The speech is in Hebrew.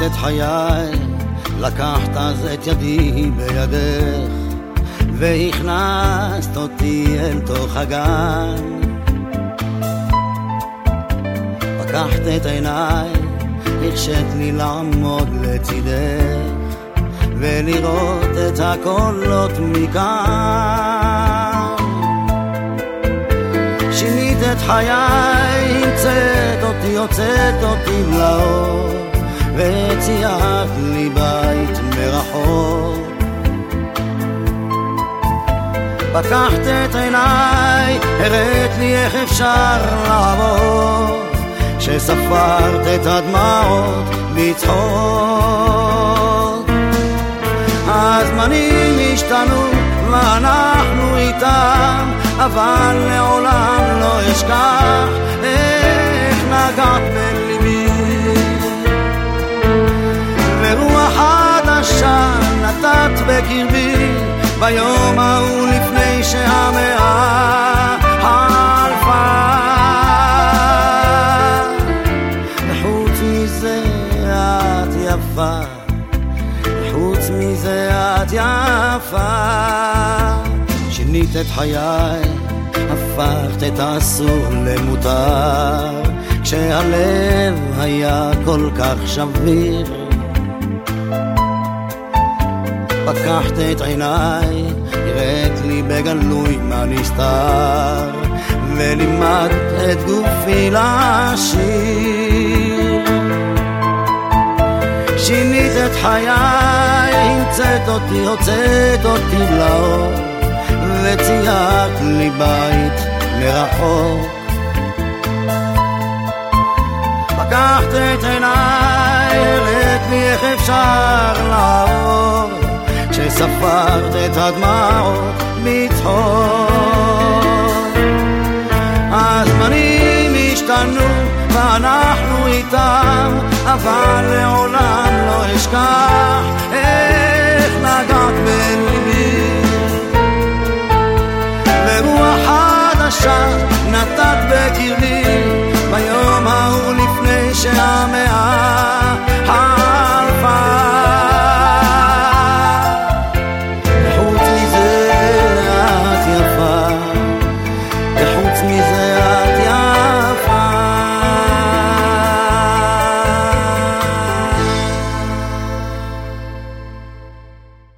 את חיי, לקחת אז את ידי בידך והכנסת אותי אל תוך הגן. לקחת את עיניי, הרשית לי לעמוד לצידך ולראות את הקולות מכאן. שינית את חיי, הוצאת אותי לאור וציירת לי בית מרחוק. פקחת את עיניי, הראת לי איך אפשר לעבור, שספרת את הדמעות בצחוק. הזמנים השתנו ואנחנו איתם, אבל לעולם לא אשכח איך נגעת בליבי. ורוח חדשה נתת בקרבי ביום ההוא לפני שהמאה חלפה. וחוץ מזה את יפה, וחוץ מזה את יפה. שינית את חיי, הפכת את האסור למותר, כשהלב היה כל כך שביר. פקחת את עיניי, הראת לי בגלוי מה נסתר, ולימדת את גופי לשיר. שינית את חיי, הוצאת אותי לאור וציירת לי בית מרחוק. פקחת את עיניי, הראת לי איך אפשר לעבור, כשספרת את הדמעות מצחוק. הזמנים השתנו ואנחנו איתם, אבל לעולם לא אשכח איך נגעת בליבי. ורוח חדשה נתת בקרבי